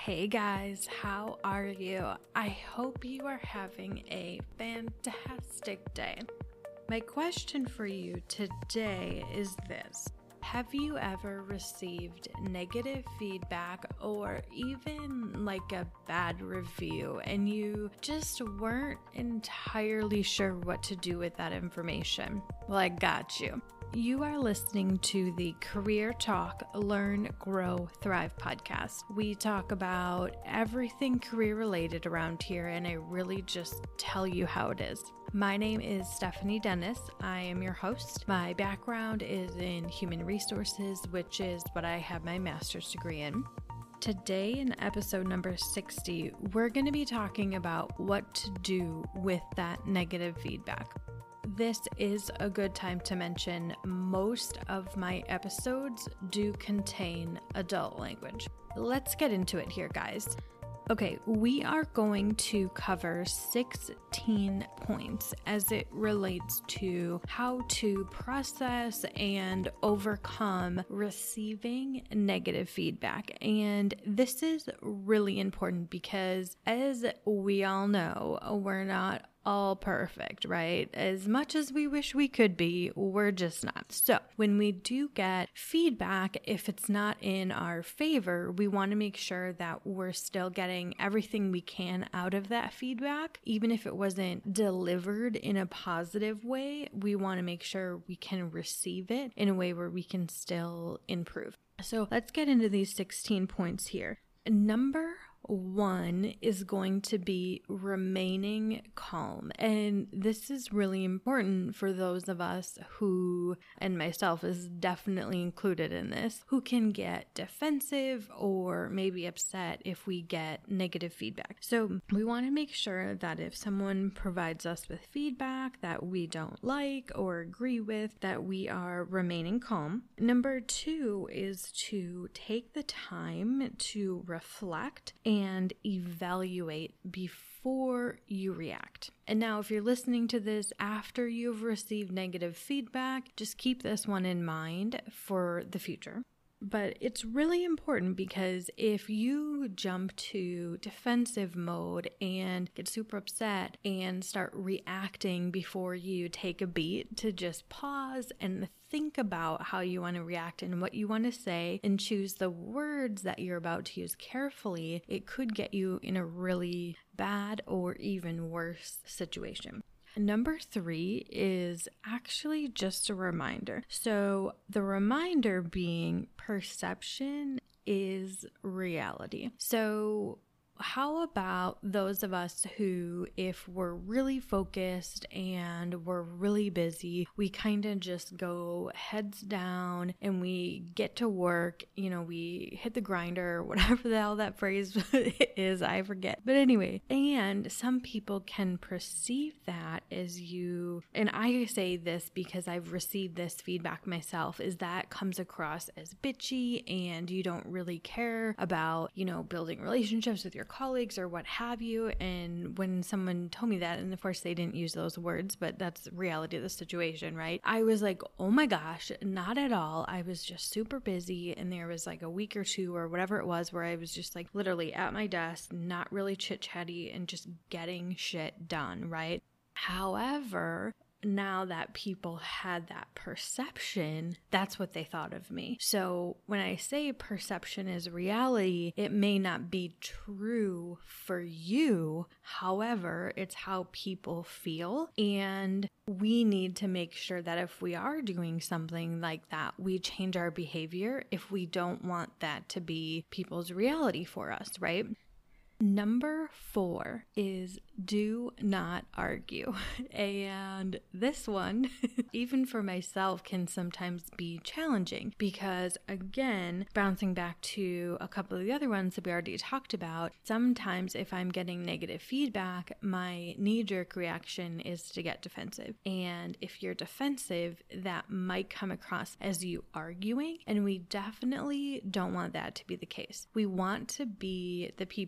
Hey guys, how are you? I hope you are having a fantastic day. My question for you today is this. Have you ever received negative feedback or even like a bad review and you just weren't entirely sure what to do with that information? Well, I got you. You are listening to the Career Talk, Learn, Grow, Thrive podcast. We talk about everything career related around here, and I really just tell you how it is. My name is Stephanie Dennis. I am your host. My background is in human resources, which is what I have my master's degree in. Today, in episode number 60, we're going to be talking about what to do with that negative feedback. This is a good time to mention most of my episodes do contain adult language. Let's get into it here, guys. Okay, we are going to cover 16 points as it relates to how to process and overcome receiving negative feedback. And this is really important because, as we all know, we're not all perfect, right? As much as we wish we could be, we're just not. So when we do get feedback, if it's not in our favor, we want to make sure that we're still getting everything we can out of that feedback. Even if it wasn't delivered in a positive way, we want to make sure we can receive it in a way where we can still improve. So let's get into these 16 points here. Number 1 is going to be remaining calm. And this is really important for those of us who, and myself is definitely included in this, who can get defensive or maybe upset if we get negative feedback. So we want to make sure that if someone provides us with feedback that we don't like or agree with, that we are remaining calm. Number 2 is to take the time to reflect and evaluate before you react. And now if you're listening to this after you've received negative feedback, just keep this one in mind for the future. But it's really important because if you jump to defensive mode and get super upset and start reacting before you take a beat to just pause and think about how you want to react and what you want to say and choose the words that you're about to use carefully, it could get you in a really bad or even worse situation. Number 3 is actually just a reminder. So the reminder being perception is reality. So how about those of us who, if we're really focused and we're really busy, we kind of just go heads down and we get to work, we hit the grinder, whatever the hell that phrase is, I forget. But anyway, and some people can perceive that as you, and I say this because I've received this feedback myself, is that comes across as bitchy and you don't really care about, building relationships with your colleagues or what have you. And when someone told me that, and of course they didn't use those words, but that's the reality of the situation, right? I was like, oh my gosh, not at all. I was just super busy, and there was like a week or two or whatever it was where I was just like literally at my desk, not really chit-chatty and just getting shit done, right? However, now that people had that perception, that's what they thought of me. So when I say perception is reality, it may not be true for you. However, it's how people feel. And we need to make sure that if we are doing something like that, we change our behavior if we don't want that to be people's reality for us, right? Number 4 is do not argue. And this one, even for myself, can sometimes be challenging because, again, bouncing back to a couple of the other ones that we already talked about, sometimes if I'm getting negative feedback, my knee-jerk reaction is to get defensive. And if you're defensive, that might come across as you arguing, and we definitely don't want that to be the case. We want to be the people who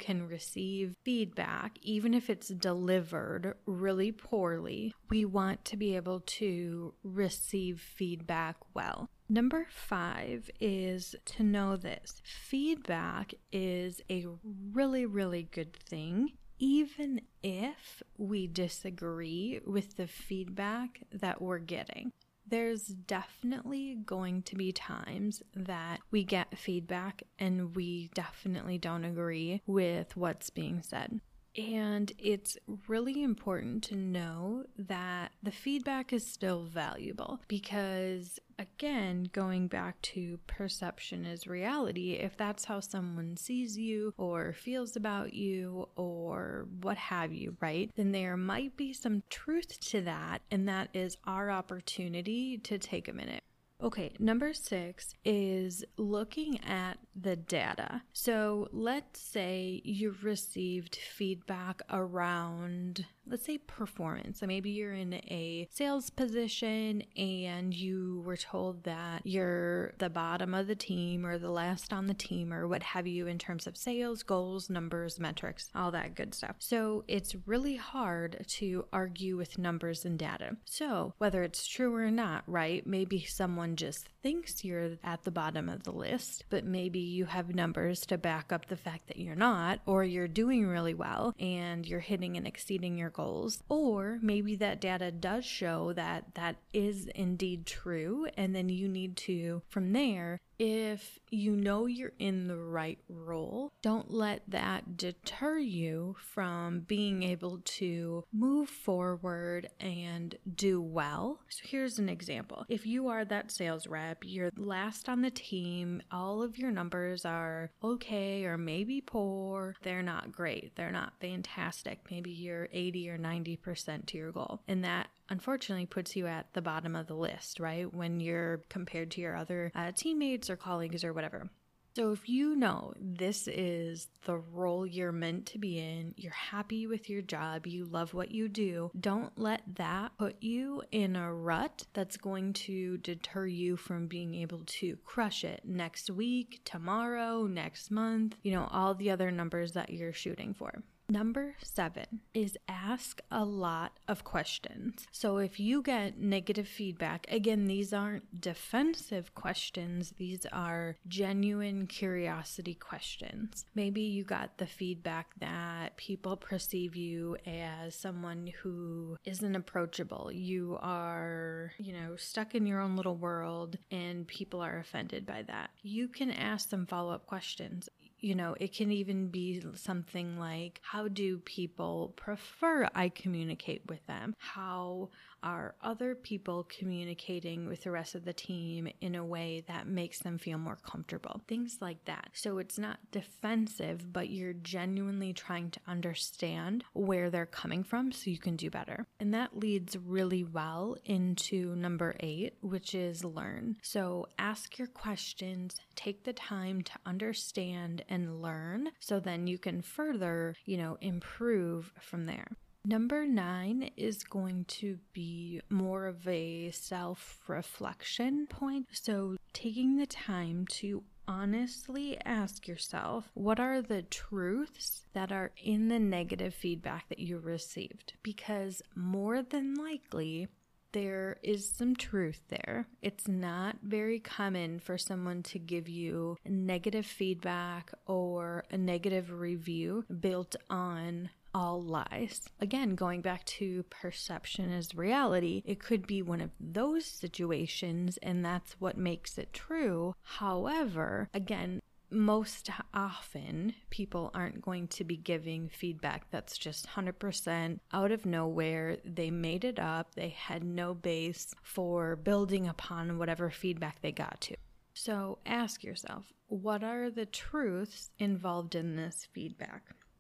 can receive feedback, even if it's delivered really poorly, we want to be able to receive feedback well. Number 5 is to know this. Feedback is a really, really good thing, even if we disagree with the feedback that we're getting. There's definitely going to be times that we get feedback and we definitely don't agree with what's being said. And it's really important to know that the feedback is still valuable because, again, going back to perception is reality, if that's how someone sees you or feels about you or what have you, right, then there might be some truth to that, and that is our opportunity to take a minute. Okay, number 6 is looking at the data. So let's say you've received feedback around, let's say, performance. So maybe you're in a sales position and you were told that you're the bottom of the team or the last on the team or what have you in terms of sales, goals, numbers, metrics, all that good stuff. So it's really hard to argue with numbers and data. So whether it's true or not, right? Maybe someone just thinks you're at the bottom of the list, but maybe you have numbers to back up the fact that you're not, or you're doing really well and you're hitting and exceeding your goals. Or maybe that data does show that that is indeed true, and then you need to, from there, if you know you're in the right role, don't let that deter you from being able to move forward and do well. So here's an example. If you are that sales rep, you're last on the team, all of your numbers are okay or maybe poor, they're not great, they're not fantastic. Maybe you're 80 or 90% to your goal. And that unfortunately puts you at the bottom of the list, right? When you're compared to your other teammates or colleagues or whatever. So if you know this is the role you're meant to be in, you're happy with your job, you love what you do, don't let that put you in a rut that's going to deter you from being able to crush it next week, tomorrow, next month, all the other numbers that you're shooting for. Number 7 is ask a lot of questions. So if you get negative feedback, again, these aren't defensive questions. These are genuine curiosity questions. Maybe you got the feedback that people perceive you as someone who isn't approachable. You are, stuck in your own little world and people are offended by that. You can ask them follow-up questions. It can even be something like, how do people prefer I communicate with them? How are other people communicating with the rest of the team in a way that makes them feel more comfortable? Things like that. So it's not defensive, but you're genuinely trying to understand where they're coming from so you can do better. And that leads really well into number 8, which is learn. So ask your questions, take the time to understand and learn, so then you can further, improve from there. Number 9 is going to be more of a self-reflection point. So taking the time to honestly ask yourself, what are the truths that are in the negative feedback that you received? Because more than likely, there is some truth there. It's not very common for someone to give you negative feedback or a negative review built on all lies. Again, going back to perception is reality, it could be one of those situations and that's what makes it true. However, again, most often people aren't going to be giving feedback that's just 100% out of nowhere. They made it up. They had no base for building upon whatever feedback they got to. So ask yourself, what are the truths involved in this feedback?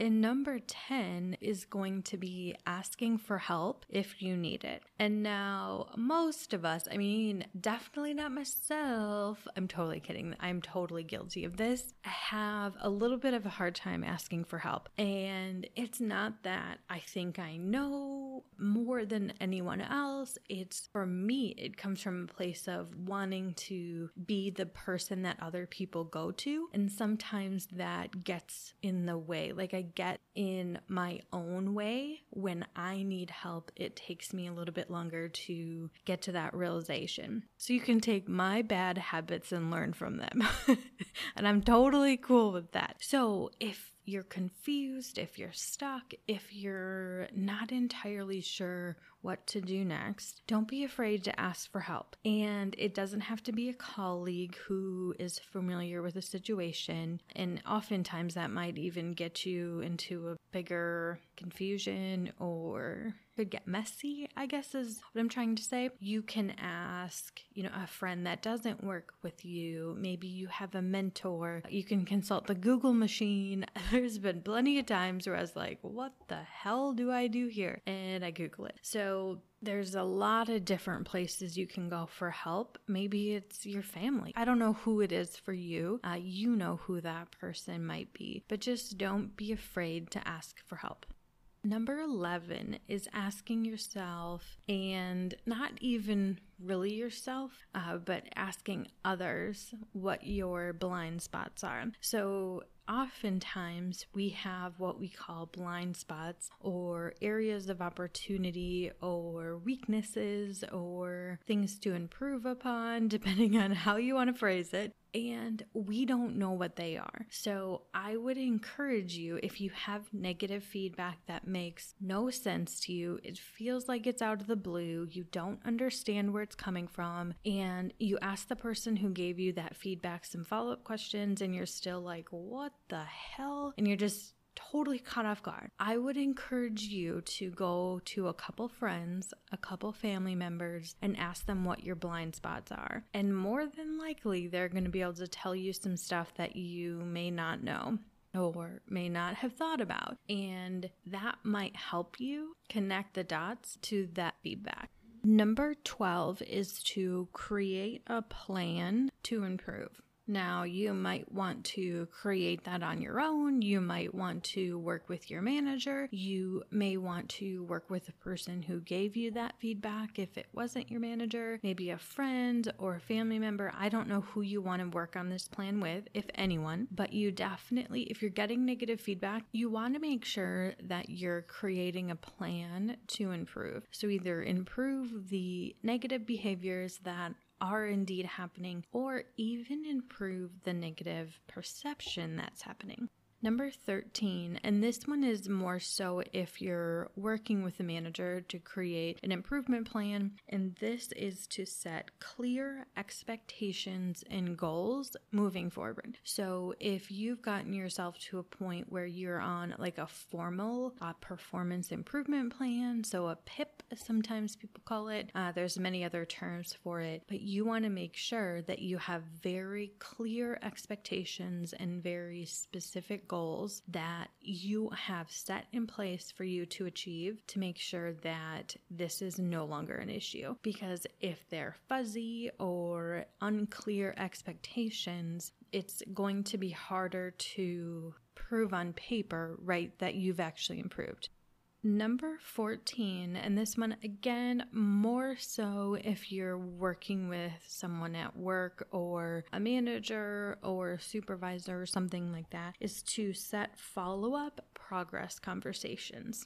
And number 10 is going to be asking for help if you need it. And now most of us, definitely not myself. I'm totally kidding. I'm totally guilty of this. I have a little bit of a hard time asking for help. And it's not that I think I know more than anyone else. It's, for me, it comes from a place of wanting to be the person that other people go to. And sometimes that gets in the way. Like, I get in my own way. When I need help, it takes me a little bit longer to get to that realization. So you can take my bad habits and learn from them. And I'm totally cool with that. So if you're confused, if you're stuck, if you're not entirely sure what to do next, don't be afraid to ask for help. And it doesn't have to be a colleague who is familiar with a situation. And oftentimes that might even get you into a bigger confusion, or could get messy, I guess is what I'm trying to say. You can ask, a friend that doesn't work with you. Maybe you have a mentor. You can consult the Google machine. There's been plenty of times where I was like, what the hell do I do here? And I Google it. So there's a lot of different places you can go for help. Maybe it's your family. I don't know who it is for you. You know who that person might be, but just don't be afraid to ask for help. Number 11 is asking yourself, and not even really yourself, but asking others what your blind spots are. So oftentimes we have what we call blind spots, or areas of opportunity, or weaknesses, or things to improve upon, depending on how you want to phrase it. And we don't know what they are. So I would encourage you, if you have negative feedback that makes no sense to you, it feels like it's out of the blue, you don't understand where it's coming from, and you ask the person who gave you that feedback some follow-up questions, and you're still like, what the hell? And you're just totally caught off guard. I would encourage you to go to a couple friends, a couple family members, and ask them what your blind spots are. And more than likely, they're going to be able to tell you some stuff that you may not know or may not have thought about. And that might help you connect the dots to that feedback. Number 12 is to create a plan to improve. Now, you might want to create that on your own. You might want to work with your manager. You may want to work with the person who gave you that feedback if it wasn't your manager, maybe a friend or a family member. I don't know who you want to work on this plan with, if anyone, but you definitely, if you're getting negative feedback, you want to make sure that you're creating a plan to improve. So either improve the negative behaviors that are indeed happening, or even improve the negative perception that's happening. Number 13, and this one is more so if you're working with a manager to create an improvement plan, and this is to set clear expectations and goals moving forward. So if you've gotten yourself to a point where you're on like a formal performance improvement plan, so a PIP, sometimes people call it, there's many other terms for it, but you want to make sure that you have very clear expectations and very specific goals that you have set in place for you to achieve, to make sure that this is no longer an issue. Because if they're fuzzy or unclear expectations, it's going to be harder to prove on paper, right, that you've actually improved. Number 14, and this one again, more so if you're working with someone at work or a manager or supervisor or something like that, is to set follow-up progress conversations.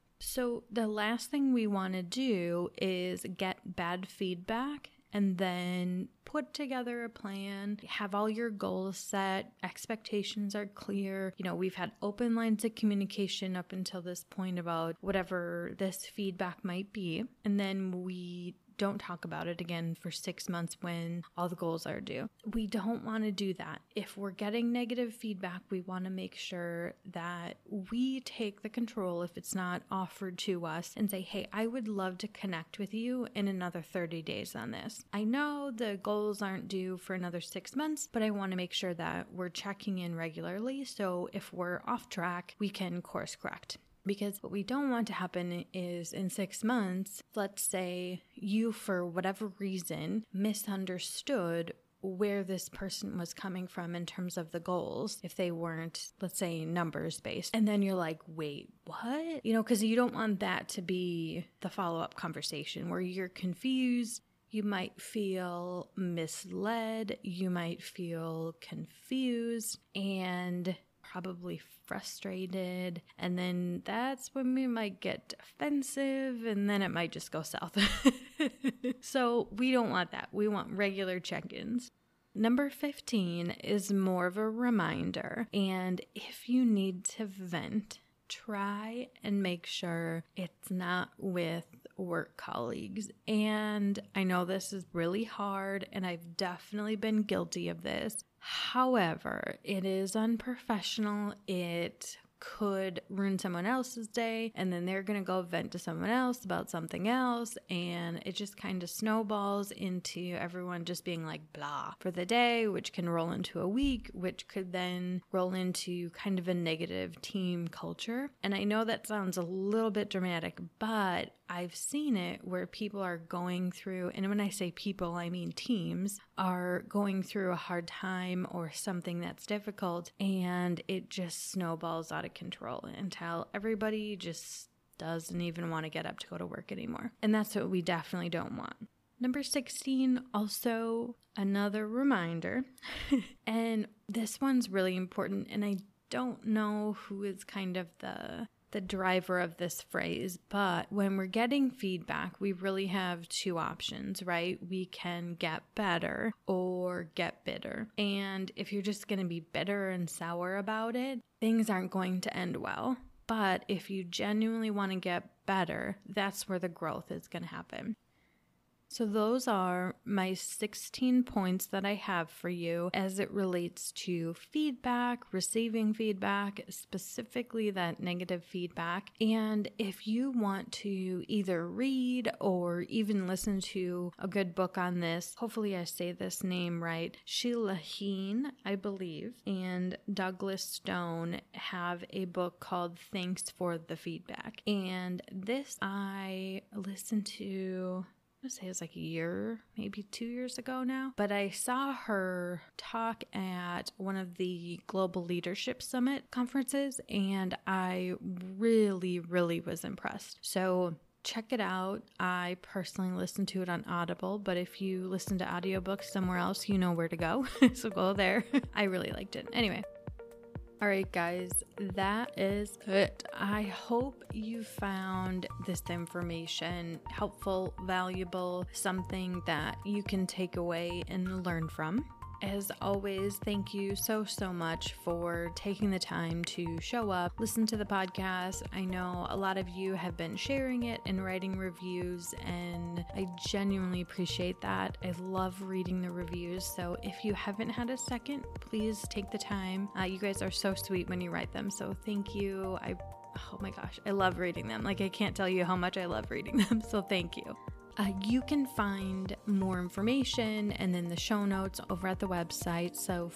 So the last thing we want to do is get bad feedback and then put together a plan, have all your goals set, expectations are clear. We've had open lines of communication up until this point about whatever this feedback might be. And then we don't talk about it again for 6 months when all the goals are due. We don't want to do that. If we're getting negative feedback, we want to make sure that we take the control if it's not offered to us and say, hey, I would love to connect with you in another 30 days on this. I know the goals aren't due for another 6 months, but I want to make sure that we're checking in regularly. So if we're off track, we can course correct. Because what we don't want to happen is in 6 months, let's say you, for whatever reason, misunderstood where this person was coming from in terms of the goals, if they weren't, let's say, numbers based. And then you're like, wait, what? Because you don't want that to be the follow-up conversation where you're confused. You might feel misled. You might feel confused and probably frustrated, and then that's when we might get defensive, and then it might just go south. So we don't want that. We want regular check-ins. Number 15 is more of a reminder, and if you need to vent, try and make sure it's not with work colleagues. And I know this is really hard, and I've definitely been guilty of this. However, it is unprofessional. It could ruin someone else's day, and then they're going to go vent to someone else about something else, and it just kind of snowballs into everyone just being like blah for the day, which can roll into a week, which could then roll into kind of a negative team culture. And I know that sounds a little bit dramatic, but I've seen it where people are going through, and when I say people, I mean teams, are going through a hard time or something that's difficult, and it just snowballs out of control until everybody just doesn't even want to get up to go to work anymore. And that's what we definitely don't want. Number 16, also another reminder, and this one's really important, and I don't know who is kind of the driver of this phrase, but when we're getting feedback, we really have two options, right? We can get better or get bitter. And if you're just going to be bitter and sour about it, things aren't going to end well. But if you genuinely want to get better, that's where the growth is going to happen. So those are my 16 points that I have for you as it relates to feedback, receiving feedback, specifically that negative feedback. And if you want to either read or even listen to a good book on this, hopefully I say this name right, Sheila Heen, I believe, and Douglas Stone have a book called Thanks for the Feedback. And this I listened to, I say it was like a year, maybe 2 years ago now, but I saw her talk at one of the Global Leadership Summit conferences, and I really, really was impressed. So check it out. I personally listened to it on Audible, but if you listen to audiobooks somewhere else, you know where to go. So go there. I really liked it. Anyway. All right, guys, that is it. I hope you found this information helpful, valuable, something that you can take away and learn from. As always, thank you so much for taking the time to show up, listen to the podcast. I know a lot of you have been sharing it and writing reviews, and I genuinely appreciate that. I love reading the reviews, so if you haven't had a second, please take the time. You guys are so sweet when you write them, so thank you. Oh my gosh, I love reading them. Like, I can't tell you how much I love reading them, so thank you. You can find more information and then the show notes over at the website, so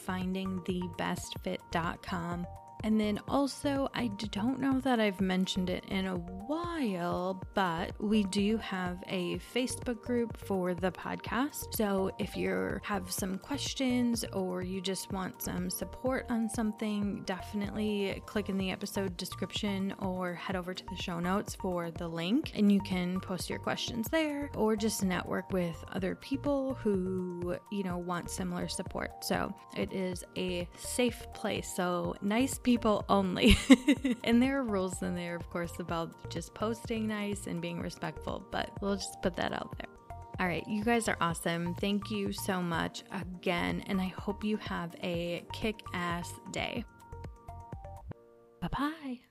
findingthebestfit.com. And then also, I don't know that I've mentioned it in a while, but we do have a Facebook group for the podcast. So if you have some questions or you just want some support on something, definitely click in the episode description or head over to the show notes for the link, and you can post your questions there or just network with other people who, want similar support. So it is a safe place. So nice people only. And there are rules in there, of course, about just posting nice and being respectful, but we'll just put that out there. All right, you guys are awesome. Thank you so much again, and I hope you have a kick-ass day. Bye-bye.